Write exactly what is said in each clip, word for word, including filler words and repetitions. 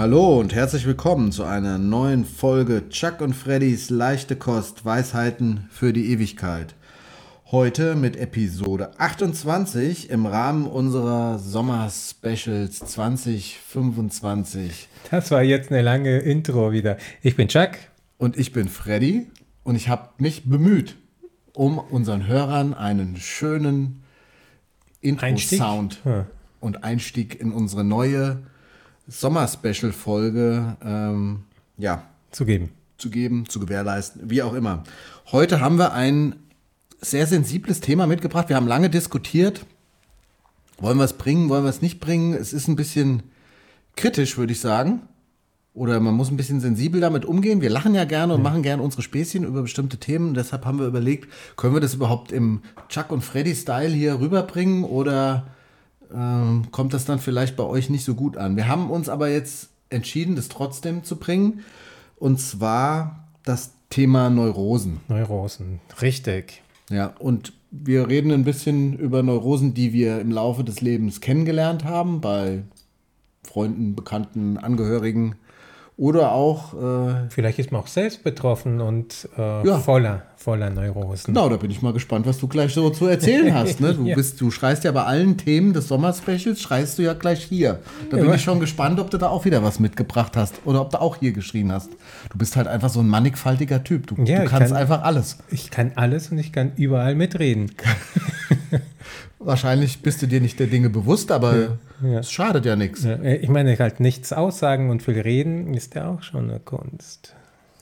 Hallo und herzlich willkommen zu einer neuen Folge Chuck und Freddys leichte Kost, Weisheiten für die Ewigkeit. Heute mit Episode achtundzwanzig im Rahmen unserer Sommer-Specials zwanzig fünfundzwanzig. Das war jetzt eine lange Intro wieder. Ich bin Chuck. Und ich bin Freddy und ich habe mich bemüht, um unseren Hörern einen schönen Intro-Sound hm. und Einstieg in unsere neue Sommer-Special-Folge ähm, ja, zu geben. zu geben, zu gewährleisten, wie auch immer. Heute haben wir ein sehr sensibles Thema mitgebracht. Wir haben lange diskutiert. Wollen wir es bringen, wollen wir es nicht bringen? Es ist ein bisschen kritisch, würde ich sagen. Oder man muss ein bisschen sensibel damit umgehen. Wir lachen ja gerne und ja. machen gerne unsere Späßchen über bestimmte Themen. Deshalb haben wir überlegt, können wir das überhaupt im Chuck und Freddy-Style hier rüberbringen oder ähm, kommt das dann vielleicht bei euch nicht so gut an? Wir haben uns aber jetzt entschieden, das trotzdem zu bringen. Und zwar das Thema Neurosen. Neurosen, richtig. Ja, und wir reden ein bisschen über Neurosen, die wir im Laufe des Lebens kennengelernt haben, bei Freunden, Bekannten, Angehörigen oder auch... Äh, Vielleicht ist man auch selbst betroffen und äh, ja. voller, voller Neurosen. Genau, da bin ich mal gespannt, was du gleich so zu erzählen hast. Ne? Du, ja. bist, du schreist ja bei allen Themen des Sommer-Specials, schreist du ja gleich hier. Da bin ja. ich schon gespannt, ob du da auch wieder was mitgebracht hast oder ob du auch hier geschrien hast. Du bist halt einfach so ein mannigfaltiger Typ. Du, ja, du kannst kann, einfach alles. Ich kann alles und ich kann überall mitreden. Wahrscheinlich bist du dir nicht der Dinge bewusst, aber ja, ja. es schadet ja nichts. Ja, ich meine, halt nichts aussagen und viel reden ist ja auch schon eine Kunst.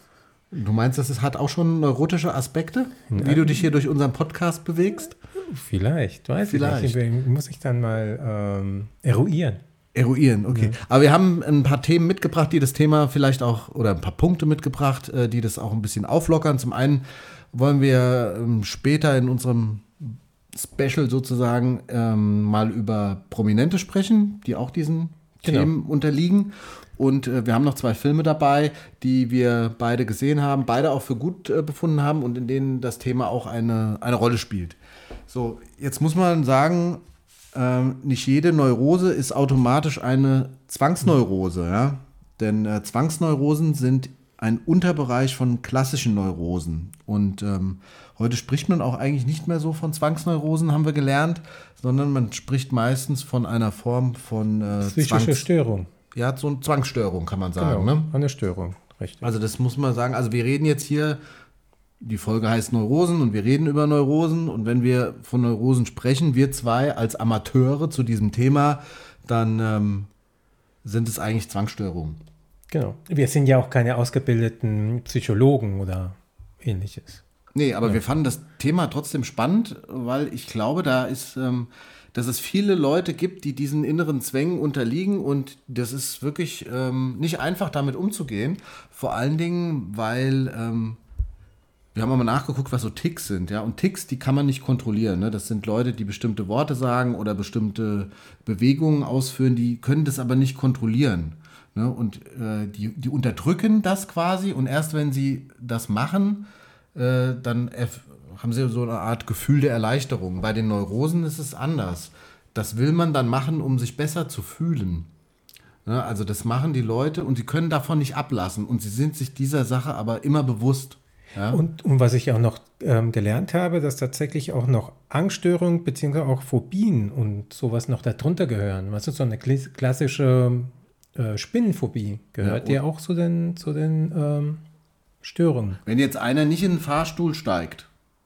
Du meinst, das hat auch schon neurotische Aspekte, ja. wie du dich hier durch unseren Podcast bewegst? Vielleicht, weiß Vielleicht. ich nicht. Muss ich dann mal ähm, eruieren. Eruieren, okay. Ja. Aber wir haben ein paar Themen mitgebracht, die das Thema vielleicht auch, oder ein paar Punkte mitgebracht, die das auch ein bisschen auflockern. Zum einen wollen wir ähm, später in unserem Special sozusagen ähm, mal über Prominente sprechen, die auch diesen genau. Themen unterliegen. Und äh, wir haben noch zwei Filme dabei, die wir beide gesehen haben, beide auch für gut äh, befunden haben und in denen das Thema auch eine, eine Rolle spielt. So, jetzt muss man sagen, ähm, nicht jede Neurose ist automatisch eine Zwangsneurose. Ja? Denn äh, Zwangsneurosen sind ein Unterbereich von klassischen Neurosen. Und ähm, heute spricht man auch eigentlich nicht mehr so von Zwangsneurosen, haben wir gelernt, sondern man spricht meistens von einer Form von äh, psychische Zwangs- Störung. Ja, so eine Zwangsstörung kann man sagen. Genau, ne? Eine Störung, richtig. Also das muss man sagen. Also wir reden jetzt hier, die Folge heißt Neurosen und wir reden über Neurosen. Und wenn wir von Neurosen sprechen, wir zwei als Amateure zu diesem Thema, dann ähm, sind es eigentlich Zwangsstörungen. Genau. Wir sind ja auch keine ausgebildeten Psychologen oder ähnliches. Nee, aber ja. wir fanden das Thema trotzdem spannend, weil ich glaube, da ist, ähm, dass es viele Leute gibt, die diesen inneren Zwängen unterliegen und das ist wirklich ähm, nicht einfach, damit umzugehen. Vor allen Dingen, weil ähm, wir haben mal nachgeguckt, was so Ticks sind, ja, und Ticks, die kann man nicht kontrollieren, ne? Das sind Leute, die bestimmte Worte sagen oder bestimmte Bewegungen ausführen, die können das aber nicht kontrollieren. Ne, und äh, die, die unterdrücken das quasi und erst wenn sie das machen, äh, dann erf- haben sie so eine Art Gefühl der Erleichterung. Bei den Neurosen ist es anders. Das will man dann machen, um sich besser zu fühlen. Ne, also das machen die Leute und sie können davon nicht ablassen und sie sind sich dieser Sache aber immer bewusst. Ja? Und, und was ich auch noch ähm, gelernt habe, dass tatsächlich auch noch Angststörungen beziehungsweise auch Phobien und sowas noch darunter gehören. Was ist so eine klassische Äh, Spinnenphobie gehört ja, ja auch zu den, zu den ähm, Störungen. Wenn jetzt einer nicht in den Fahrstuhl steigt.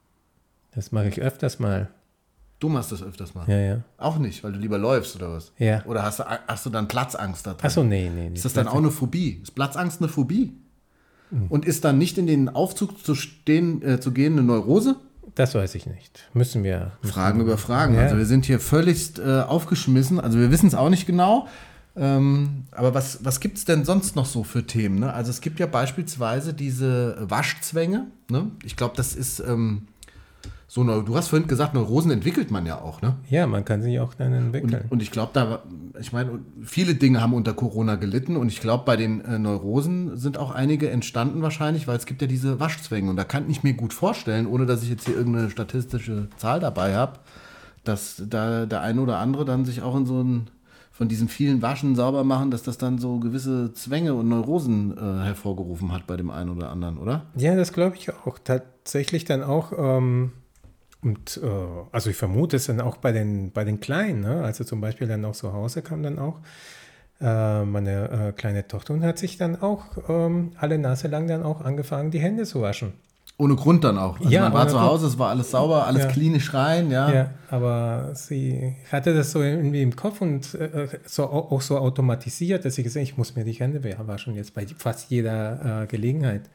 Das mache ich öfters mal. Du machst das öfters mal? Ja, ja. Auch nicht, weil du lieber läufst oder was? Ja. Oder hast du, hast du dann Platzangst da drin? Achso, nee, nee. Ist das dann auch eine Phobie? Ist Platzangst eine Phobie? Mhm. Und ist dann nicht in den Aufzug zu, stehen, äh, zu gehen eine Neurose? Das weiß ich nicht. Müssen wir. Müssen Fragen wir. über Fragen. Ja. Also wir sind hier völlig äh, aufgeschmissen. Also wir wissen es auch nicht genau. Ähm, aber was, was gibt es denn sonst noch so für Themen? Ne? Also es gibt ja beispielsweise diese Waschzwänge. Ne? Ich glaube, das ist ähm, so, du hast vorhin gesagt, Neurosen entwickelt man ja auch. Ne? Ja, man kann sich auch dann entwickeln. Und, und ich glaube, da, ich meine, viele Dinge haben unter Corona gelitten und ich glaube, bei den äh, Neurosen sind auch einige entstanden wahrscheinlich, weil es gibt ja diese Waschzwänge und da kann ich mir gut vorstellen, ohne dass ich jetzt hier irgendeine statistische Zahl dabei habe, dass da der eine oder andere dann sich auch in so ein von diesen vielen Waschen sauber machen, dass das dann so gewisse Zwänge und Neurosen äh, hervorgerufen hat bei dem einen oder anderen, oder? Ja, das glaube ich auch. Tatsächlich dann auch, ähm, und äh, also ich vermute es dann auch bei den, bei den Kleinen, ne? Also zum Beispiel dann auch zu Hause kam dann auch äh, meine äh, kleine Tochter und hat sich dann auch ähm, alle Nase lang dann auch angefangen, die Hände zu waschen. Ohne Grund dann auch. Also ja, man war zu Grund. Hause, es war alles sauber, alles ja. klinisch rein, ja. Ja, aber sie hatte das so irgendwie im Kopf und äh, so, auch so automatisiert, dass sie gesagt hat, ich muss mir die Hände waschen, jetzt bei fast jeder äh, Gelegenheit.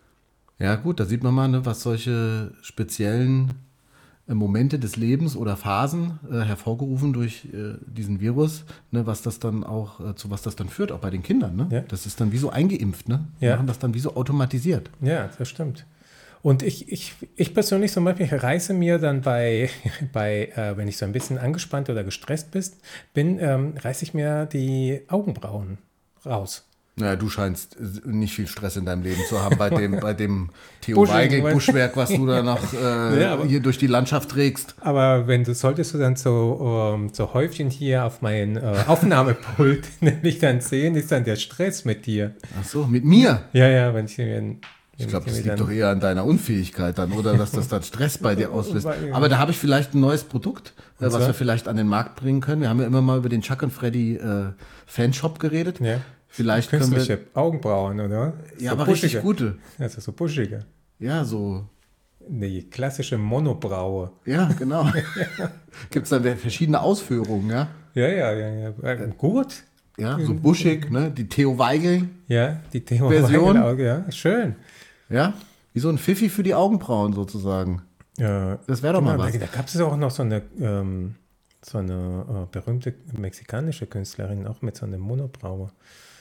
Ja gut, da sieht man mal, ne, was solche speziellen äh, Momente des Lebens oder Phasen äh, hervorgerufen durch äh, diesen Virus, ne, was das dann auch, äh, zu was das dann führt, auch bei den Kindern. Ne? Ja. Das ist dann wie so eingeimpft, ne? Die Ja. machen das dann wie so automatisiert. Ja, das stimmt. Und ich, ich, ich persönlich zum Beispiel reiße mir dann bei, bei äh, wenn ich so ein bisschen angespannt oder gestresst bist, bin, ähm, reiße ich mir die Augenbrauen raus. Naja, du scheinst nicht viel Stress in deinem Leben zu haben bei dem, bei dem Theo Buschig, Weigel weil- Buschwerk, was du da noch äh, Ja, aber- hier durch die Landschaft trägst. Aber wenn du, solltest du dann so, ähm, so Häufchen hier auf mein äh, Aufnahmepult nämlich dann sehen, ist dann der Stress mit dir. Ach so, mit mir? Ja, ja, wenn ich mir... Ich glaube, das liegt doch eher an deiner Unfähigkeit dann, oder dass das dann Stress bei dir auslöst. Aber da habe ich vielleicht ein neues Produkt, äh, was zwar? wir vielleicht an den Markt bringen können. Wir haben ja immer mal über den Chuck und Freddy äh, Fanshop geredet. Ja. Vielleicht können wir, Künstliche Augenbrauen, oder? ja, so aber buschige. richtig gute. Also so buschige. Ja, so, Die klassische Monobraue. ja, genau. Gibt es dann verschiedene Ausführungen, ja? Ja, ja, ja, ja. Äh, Gut. Ja, so buschig, ne? Die Theo Weigel, Ja, die Thema Version? Ja, schön. ja? Wie so ein Pfiffi für die Augenbrauen sozusagen. Ja, Das wäre doch mal genau, was. Da, da gab es auch noch so eine, ähm, so eine äh, berühmte mexikanische Künstlerin, auch mit so einer Monobraue.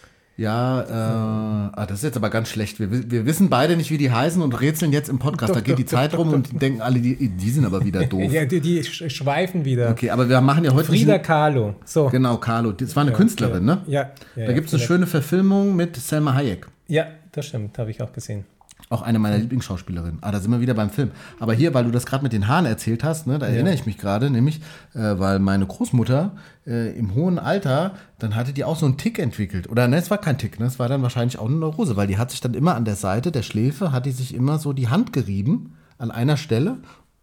Ja, äh, ah, das ist jetzt aber ganz schlecht. Wir, wi- wir wissen beide nicht, wie die heißen und rätseln jetzt im Podcast. Doch, da geht doch, die doch, Zeit doch, rum doch. und die denken alle, die, die sind aber wieder doof. Ja, die, die sch- schweifen wieder. Okay, aber wir machen ja heute Frida nicht- Kahlo. So. Genau, Carlo. Das war eine Ja, Künstlerin, ja. ne? Ja. ja Da gibt es eine ja, schöne Verfilmung mit Selma Hayek. Ja, das stimmt, habe ich auch gesehen. Auch eine meiner Lieblingsschauspielerinnen. Ah, da sind wir wieder beim Film. Aber hier, weil du das gerade mit den Haaren erzählt hast, ne, da erinnere ich mich gerade, nämlich, äh, weil meine Großmutter äh, im hohen Alter, dann hatte die auch so einen Tick entwickelt. Oder ne, es war kein Tick, ne, es war dann wahrscheinlich auch eine Neurose, weil die hat sich dann immer an der Seite der Schläfe, hat die sich immer so die Hand gerieben, an einer Stelle,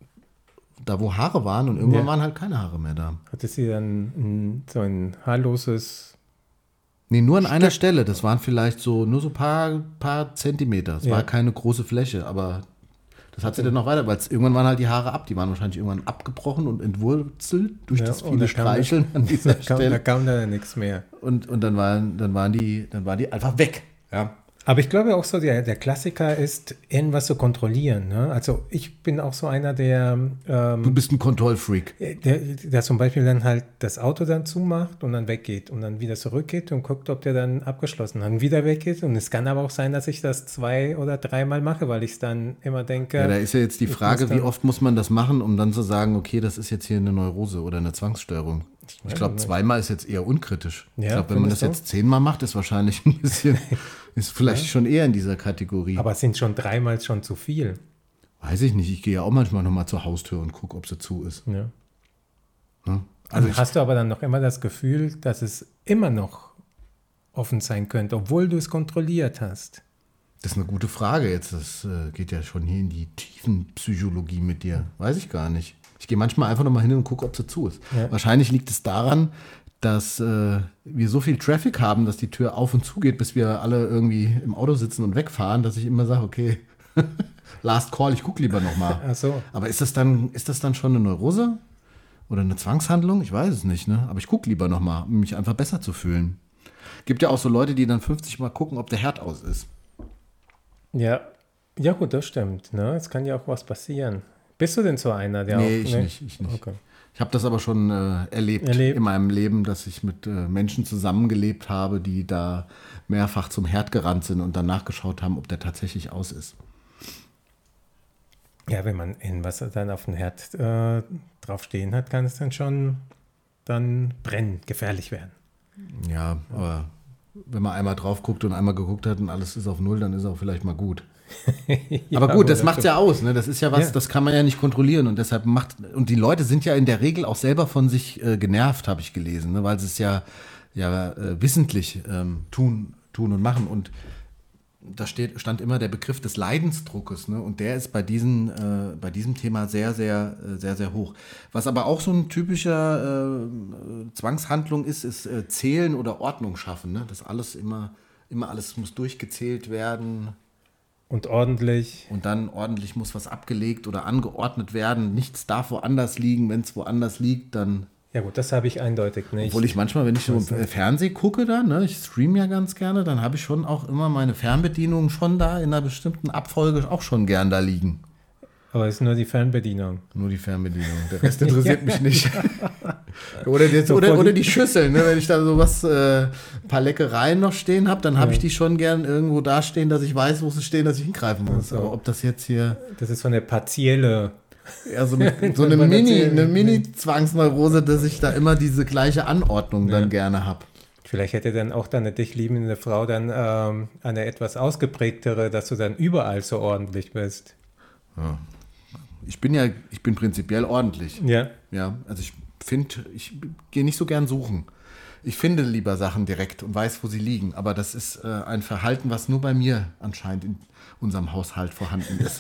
da wo Haare waren und irgendwann Ja. waren halt keine Haare mehr da. Hatte sie dann mm, so ein haarloses... Nee, nur an einer Stelle. Das waren vielleicht so nur so ein paar, paar Zentimeter. Es Ja. war keine große Fläche, aber das hat sie dann noch weiter, weil es irgendwann waren halt die Haare ab. Die waren wahrscheinlich irgendwann abgebrochen und entwurzelt durch Ja, das und viele da kam Streicheln an dieser Da kam, da Stelle. kam da nichts mehr. Und, und dann waren, dann waren die, dann waren die einfach weg. Ja. Aber ich glaube auch so, der, der Klassiker ist, irgendwas zu kontrollieren. Ne? Also ich bin auch so einer, der, Du ähm, bist ein Kontrollfreak. der, der zum Beispiel dann halt das Auto dann zumacht und dann weggeht und dann wieder zurückgeht und guckt, ob der dann abgeschlossen hat und wieder weggeht. Und es kann aber auch sein, dass ich das zwei oder dreimal mache, weil ich es dann immer denke. Ja, da ist ja jetzt die ich Frage, muss wie dann- oft muss man das machen, um dann zu sagen, okay, das ist jetzt hier eine Neurose oder eine Zwangsstörung. Ich weiß glaube, nicht. zweimal ist jetzt eher unkritisch. ich Ja, glaube, wenn man das findest jetzt zehnmal macht, ist wahrscheinlich ein bisschen, ist vielleicht schon eher in dieser Kategorie. Aber es sind schon dreimal schon zu viel. Weiß ich nicht. Ich gehe ja auch manchmal nochmal zur Haustür und gucke, ob sie zu ist. Ja. Ne? Also Also ich, hast du aber dann noch immer das Gefühl, dass es immer noch offen sein könnte, obwohl du es kontrolliert hast. das ist eine gute Frage jetzt. Das äh, geht ja schon hier in die Tiefenpsychologie mit dir. Weiß ich gar nicht. Ich gehe manchmal einfach nochmal hin und gucke, ob sie zu ist. Ja. Wahrscheinlich liegt es daran, dass äh, wir so viel Traffic haben, dass die Tür auf und zu geht, bis wir alle irgendwie im Auto sitzen und wegfahren, dass ich immer sage, okay, last call, ich gucke lieber nochmal. Ach so. Aber ist das dann, ist das dann schon eine Neurose? Oder eine Zwangshandlung? Ich weiß es nicht, ne? Aber ich gucke lieber nochmal, um mich einfach besser zu fühlen. Gibt ja auch so Leute, die dann fünfzig Mal gucken, ob der Herd aus ist. Ja, ja gut, das stimmt. Ne? Es kann ja auch was passieren. Bist du denn so einer, der Nee, auch... ich nicht, ich nicht. Okay. Ich habe das aber schon äh, erlebt, Erlebt. in meinem Leben, dass ich mit äh, Menschen zusammengelebt habe, die da mehrfach zum Herd gerannt sind und dann nachgeschaut haben, ob der tatsächlich aus ist. Ja, wenn man irgendwas dann auf dem Herd äh, drauf stehen hat, kann es dann schon dann brennen, gefährlich werden. Ja, aber wenn man einmal drauf guckt und einmal geguckt hat und alles ist auf Null, dann ist auch vielleicht mal gut. Ja, Aber gut, das stimmt. macht's ja aus, ne? Das ist ja was, Ja. das kann man ja nicht kontrollieren und deshalb macht, und die Leute sind ja in der Regel auch selber von sich äh, genervt, habe ich gelesen, ne? Weil sie es ja ja äh, wissentlich ähm, tun, tun und machen. Und da steht, stand immer der Begriff des Leidensdruckes, ne? Und der ist bei, diesen, äh, bei diesem Thema sehr, sehr, sehr, sehr hoch. Was aber auch so ein typischer äh, Zwangshandlung ist, ist äh, Zählen oder Ordnung schaffen. Ne? Das alles immer, immer alles muss durchgezählt werden. Und ordentlich. Und dann ordentlich muss was abgelegt oder angeordnet werden. Nichts darf woanders liegen. Wenn es woanders liegt, dann... Ja gut, das habe ich eindeutig nicht. Obwohl ich manchmal, wenn ich so im Fernsehen gucke, dann, ne, ich streame ja ganz gerne, dann habe ich schon auch immer meine Fernbedienung schon da in einer bestimmten Abfolge auch schon gern da liegen. Aber es ist nur die Fernbedienung. Nur die Fernbedienung. Der Rest interessiert mich nicht. oder, jetzt, oder, oder die Schüsseln. Ne? Wenn ich da so was, äh, ein paar Leckereien noch stehen habe, dann habe ja. ich die schon gern irgendwo da stehen, dass ich weiß, wo sie stehen, dass ich hingreifen muss. Also, aber ob das jetzt hier... Das ist so eine partielle... Ja, so, so eine Mini, eine Mini-Zwangsneurose, dass ich da immer diese gleiche Anordnung dann ja. gerne habe. Vielleicht hätte dann auch deine dich liebende Frau dann ähm, eine etwas ausgeprägtere, dass du dann überall so ordentlich bist. Ja. Ich bin ja, ich bin prinzipiell ordentlich. Ja. Ja, also ich finde, ich gehe nicht so gern suchen. Ich finde lieber Sachen direkt und weiß, wo sie liegen. Aber das ist äh, ein Verhalten, was nur bei mir anscheinend in unserem Haushalt vorhanden ist.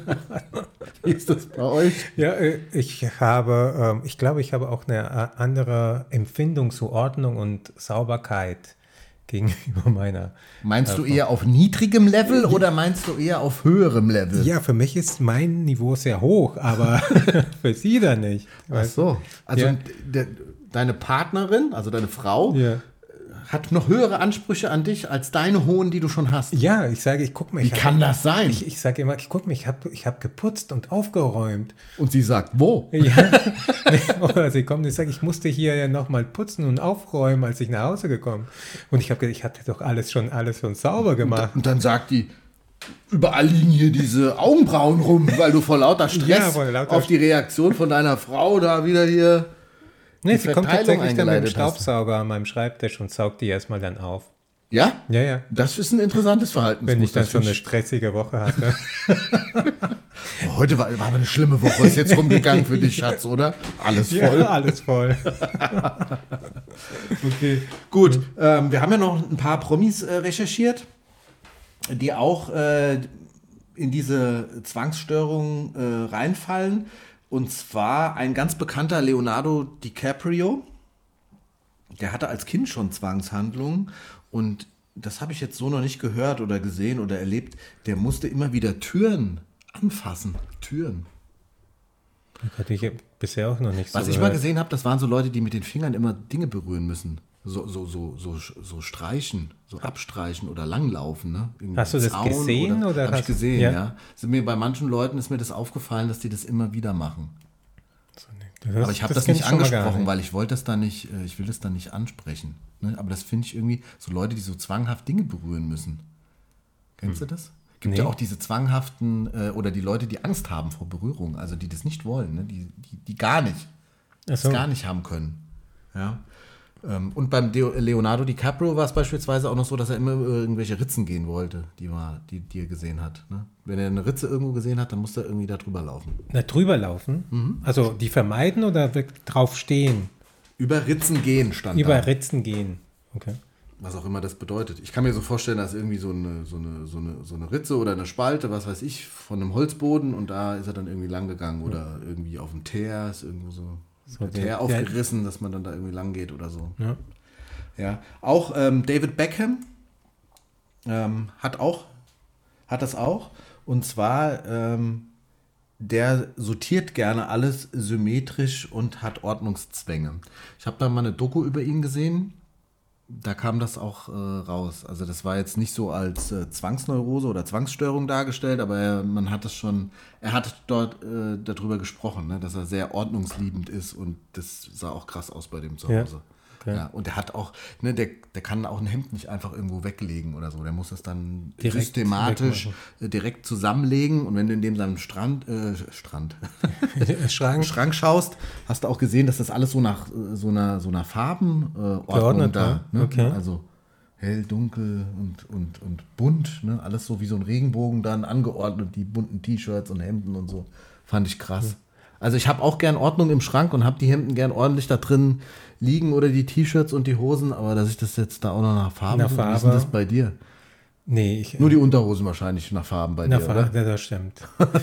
Wie ist das bei euch? Ja, ich habe, ich glaube, ich habe auch eine andere Empfindung zu Ordnung und Sauberkeit gegenüber meiner. Meinst du eher auf niedrigem Level oder meinst du eher auf höherem Level? Ja, für mich ist mein Niveau sehr hoch, aber für sie dann nicht. Ach so. Also ja. de, deine Partnerin, also deine Frau, ja. hat noch höhere Ansprüche an dich als deine hohen, die du schon hast. Ja, ich sage, ich gucke mich. Wie kann hab, das sein? Ich, ich sage immer, ich gucke mich, ich habe ich hab geputzt und aufgeräumt. Und sie sagt, wo? Ja, oder sie kommt und sagt, ich musste hier ja nochmal putzen und aufräumen, als ich nach Hause gekommen. Und ich habe gedacht, ich hatte doch alles schon, alles schon sauber gemacht. Und, und dann sagt die, überall liegen hier diese Augenbrauen rum, weil du vor lauter Stress ja, vor lauter auf die Reaktion von deiner Frau da wieder hier... Nee, sie kommt tatsächlich dann mit dem Staubsauger an meinem Schreibtisch und saugt die erstmal dann auf. Ja? Ja, ja. Das ist ein interessantes Verhalten. Wenn ich dann schon eine stressige Woche hatte. Oh, heute war, war aber eine schlimme Woche. Ist jetzt rumgegangen für dich, Schatz, oder? Alles voll. Ja, alles voll. Okay, gut. Mhm. Ähm, wir haben ja noch ein paar Promis äh, recherchiert, die auch äh, in diese Zwangsstörung äh, reinfallen. Und zwar ein ganz bekannter Leonardo DiCaprio, der hatte als Kind schon Zwangshandlungen und das habe ich jetzt so noch nicht gehört oder gesehen oder erlebt. Der musste immer wieder Türen anfassen. Türen. Das hatte ich bisher auch noch nicht so Was ich gehört. mal gesehen habe, das waren so Leute, die mit den Fingern immer Dinge berühren müssen. So, so, so, so, so streichen, so abstreichen oder langlaufen. Ne? Irgendwie hast du das Zaun gesehen? Oder, oder habe ich gesehen, ja. ja. Sind mir, bei manchen Leuten ist mir das aufgefallen, dass die das immer wieder machen. Das, aber ich habe das, das nicht angesprochen, nicht. weil ich wollte das da nicht, ich will das da nicht ansprechen. Ne? Aber das finde ich irgendwie, so Leute, die so zwanghaft Dinge berühren müssen. Kennst hm. du das? Gibt nee. ja auch diese zwanghaften, äh, oder die Leute, die Angst haben vor Berührung, also die das nicht wollen, ne? die, die, die gar nicht, Ach so. das gar nicht haben können. Ja. Und beim Leonardo DiCaprio war es beispielsweise auch noch so, dass er immer über irgendwelche Ritzen gehen wollte, die, war, die, die er gesehen hat. Ne? Wenn er eine Ritze irgendwo gesehen hat, dann musste er irgendwie da drüber laufen. Da drüber laufen? Mhm. Also die vermeiden oder drauf stehen? Über Ritzen gehen stand Über da. Über Ritzen gehen, okay. Was auch immer das bedeutet. Ich kann mir so vorstellen, dass irgendwie so eine, so, eine, so, eine, so eine Ritze oder eine Spalte, was weiß ich, von einem Holzboden und da ist er dann irgendwie lang gegangen oder ja. irgendwie auf dem Teer ist irgendwo so... So der, der aufgerissen, dass man dann da irgendwie lang geht oder so. Ja. Ja. Auch ähm, David Beckham ähm, hat auch, hat das auch. Und zwar, ähm, der sortiert gerne alles symmetrisch und hat Ordnungszwänge. Ich habe da mal eine Doku über ihn gesehen. Da kam das auch äh, raus. Also das war jetzt nicht so als äh, Zwangsneurose oder Zwangsstörung dargestellt, aber er, man hat das schon, er hat dort äh, darüber gesprochen, ne, dass er sehr ordnungsliebend ist und das sah auch krass aus bei dem zu Hause. Ja. Okay. Ja, und der hat auch, ne, der, der kann auch ein Hemd nicht einfach irgendwo weglegen oder so. Der muss das dann direkt systematisch wegmachen. direkt zusammenlegen. Und wenn du in dem seinem Strand, äh, Strand, Schrank. Schrank schaust, hast du auch gesehen, dass das alles so nach so einer, so einer Farbenordnung äh, da. Ne? Okay. Also hell, dunkel und, und, und bunt. Ne? Alles so wie so ein Regenbogen dann angeordnet, die bunten T-Shirts und Hemden und so. Fand ich krass. Mhm. Also ich habe auch gern Ordnung im Schrank und habe die Hemden gern ordentlich da drin liegen oder die T-Shirts und die Hosen, aber dass ich das jetzt da auch noch nach Farben, nach Farbe, Farbe. Wie ist denn das bei dir? Nee, ich... Nur die Unterhosen wahrscheinlich nach Farben bei nach dir, Farbe, oder? das stimmt.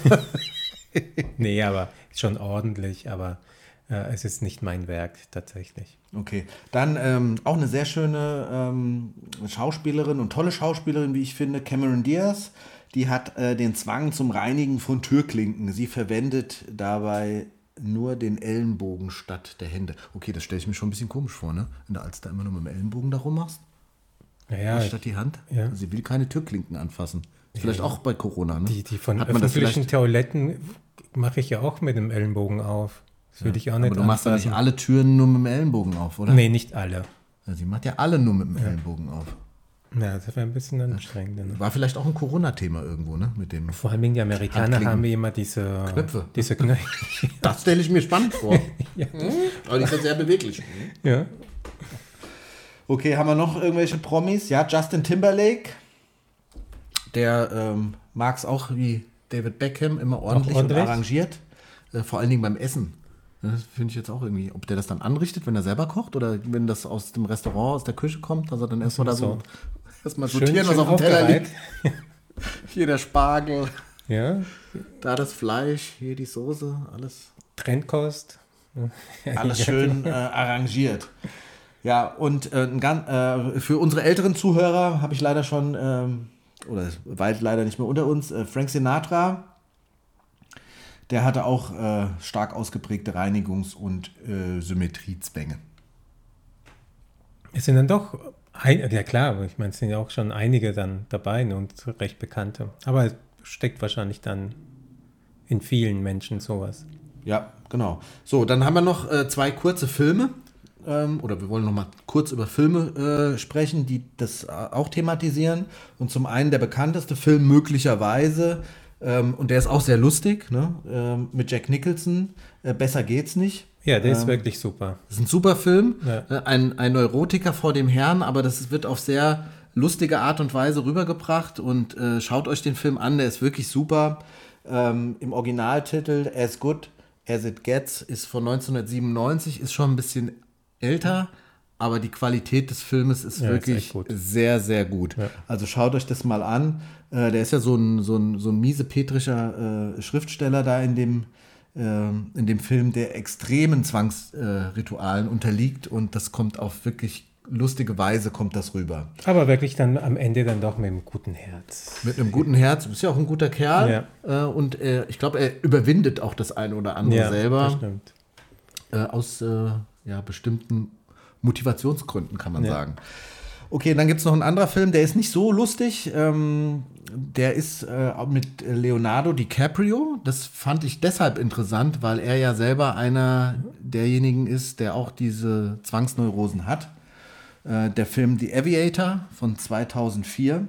Nee, aber schon ordentlich, aber äh, es ist nicht mein Werk tatsächlich. Okay, dann ähm, auch eine sehr schöne ähm, Schauspielerin und tolle Schauspielerin, wie ich finde, Cameron Diaz. Die hat äh, den Zwang zum Reinigen von Türklinken. Sie verwendet dabei nur den Ellenbogen statt der Hände. Okay, das stelle ich mir schon ein bisschen komisch vor, ne? Wenn du als da immer nur mit dem Ellenbogen da rummachst. Naja, statt die Hand. Ja. Sie will keine Türklinken anfassen. Vielleicht ja. auch bei Corona, ne? Die, die von Hat man das öffentlichen vielleicht- Toiletten mache ich ja auch mit dem Ellenbogen auf. Das würde ich auch nicht Aber du machst ja nicht anfassen. alle Türen nur mit dem Ellenbogen auf, oder? Nee, nicht alle. Ja, sie macht ja alle nur mit dem Ellenbogen auf. Ja, das wäre ein bisschen anstrengend. Ne? War vielleicht auch ein Corona-Thema irgendwo, ne? Mit dem. Vor allem die Amerikaner Handklinken. haben immer diese Knöpfe. Diese Knöpfe. Das stelle ich mir spannend vor. Ja. Aber die sind sehr beweglich. Ja. Okay, haben wir noch irgendwelche Promis? Ja, Justin Timberlake. Der ähm, mag es auch wie David Beckham, immer ordentlich, ordentlich? und arrangiert. Äh, vor allen Dingen beim Essen. Das finde ich jetzt auch irgendwie, ob der das dann anrichtet, wenn er selber kocht oder wenn das aus dem Restaurant, aus der Küche kommt, dass er dann erstmal da so, erstmal sortieren, was auf dem Teller liegt. Hier der Spargel, Ja, da das Fleisch, hier die Soße, alles. Trendkost. Alles schön äh, arrangiert. Ja, und äh, ein ganz, äh, für unsere älteren Zuhörer habe ich leider schon, ähm, oder weit leider nicht mehr unter uns, äh, Frank Sinatra. Der hatte auch äh, stark ausgeprägte Reinigungs- und äh, Symmetriezwänge. Es sind dann doch, ein, ja klar, ich meine, es sind ja auch schon einige dann dabei und recht bekannte. Aber es steckt wahrscheinlich dann in vielen Menschen sowas. Ja, genau. So, dann haben wir noch äh, zwei kurze Filme. Ähm, oder wir wollen noch mal kurz über Filme äh, sprechen, die das äh, auch thematisieren. Und zum einen der bekannteste Film möglicherweise, ähm, und der ist auch sehr lustig, ne? ähm, mit Jack Nicholson, äh, Besser geht's nicht. Ja, der ist Ähm, wirklich super. Das ist ein super Film, Ja. äh, ein, ein Neurotiker vor dem Herrn, aber das wird auf sehr lustige Art und Weise rübergebracht und äh, schaut euch den Film an, der ist wirklich super. Ähm, im Originaltitel As Good As It Gets ist von neunzehnhundertsiebenundneunzig, ist schon ein bisschen älter, aber die Qualität des Filmes ist Ja, ist wirklich echt gut. sehr, sehr gut. Ja. Also schaut euch das mal an. Äh, der ist ja so ein, so ein, so ein miesepetrischer äh, Schriftsteller da in dem, ähm, in dem Film, der extremen Zwangsritualen äh, unterliegt und das kommt auf wirklich lustige Weise kommt das rüber. Aber wirklich dann am Ende dann doch mit einem guten Herz. Mit einem guten Herz, du bist ja auch ein guter Kerl äh, und äh, ich glaube, er überwindet auch das eine oder andere Ja, das selber stimmt. äh, aus äh, ja, bestimmten Motivationsgründen, kann man Ja. sagen. Okay, dann gibt es noch einen anderen Film, der ist nicht so lustig. Ähm, der ist äh, mit Leonardo DiCaprio. Das fand ich deshalb interessant, weil er ja selber einer derjenigen ist, der auch diese Zwangsneurosen hat. Äh, der Film The Aviator von zweitausendvier.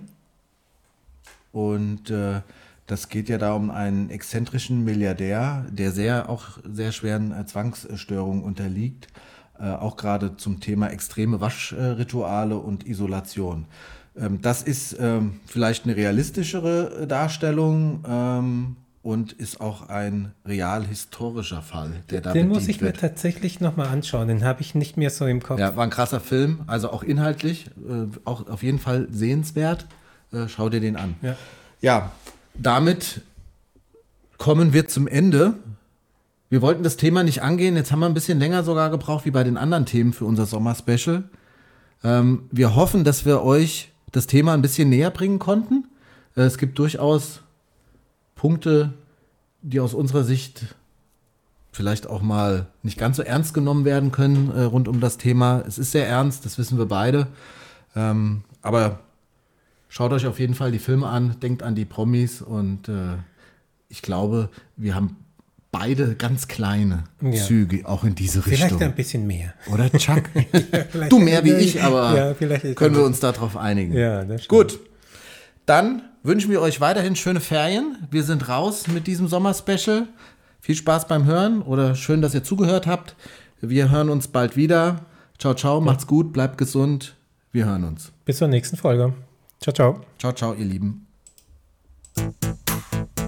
Und äh, das geht ja da um einen exzentrischen Milliardär, der sehr auch sehr schweren äh, Zwangsstörungen unterliegt. Äh, auch gerade zum Thema extreme Waschrituale und Isolation. Ähm, das ist ähm, vielleicht eine realistischere Darstellung ähm, und ist auch ein real-historischer Fall, der da Den muss bedient ich mir wird. tatsächlich nochmal anschauen. Den habe ich nicht mehr so im Kopf. Ja, war ein krasser Film, also auch inhaltlich, äh, auch auf jeden Fall sehenswert. Äh, schau dir den an. Ja. Ja, damit kommen wir zum Ende. Wir wollten das Thema nicht angehen, jetzt haben wir ein bisschen länger sogar gebraucht wie bei den anderen Themen für unser Sommer-Special. Ähm, wir hoffen, dass wir euch das Thema ein bisschen näher bringen konnten. Äh, es gibt durchaus Punkte, die aus unserer Sicht vielleicht auch mal nicht ganz so ernst genommen werden können äh, rund um das Thema. Es ist sehr ernst, das wissen wir beide. Ähm, aber schaut euch auf jeden Fall die Filme an, denkt an die Promis und äh, ich glaube, wir haben beide ganz kleine Ja. Züge auch in diese Vielleicht Richtung. ein bisschen mehr. Oder Chuck? Vielleicht- Du mehr wie ich, aber Ja, vielleicht- können wir uns darauf einigen. Ja, das stimmt. Gut, dann wünschen wir euch weiterhin schöne Ferien. Wir sind raus mit diesem Sommer-Special. Viel Spaß beim Hören oder schön, dass ihr zugehört habt. Wir hören uns bald wieder. Ciao, ciao, macht's gut, bleibt gesund. Wir hören uns. Bis zur nächsten Folge. Ciao, ciao. Ciao, ciao, ihr Lieben.